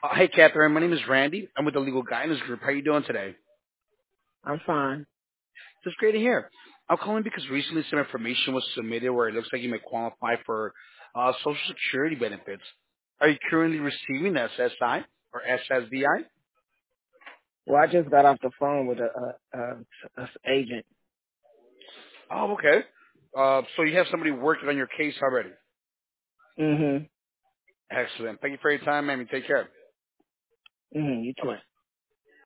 Hey, Catherine. My name is Randy. I'm with the Legal Guidance Group. How you doing today? I'm fine. It's great to hear. I'm calling because recently some information was submitted where it looks like you may qualify for Social Security benefits. Are you currently receiving SSI or SSDI? Well, I just got off the phone with a agent. Oh, okay. So you have somebody working on your case already. Mhm. Excellent. Thank you for your time, ma'am. You take care. Mhm. You Bye-bye. too.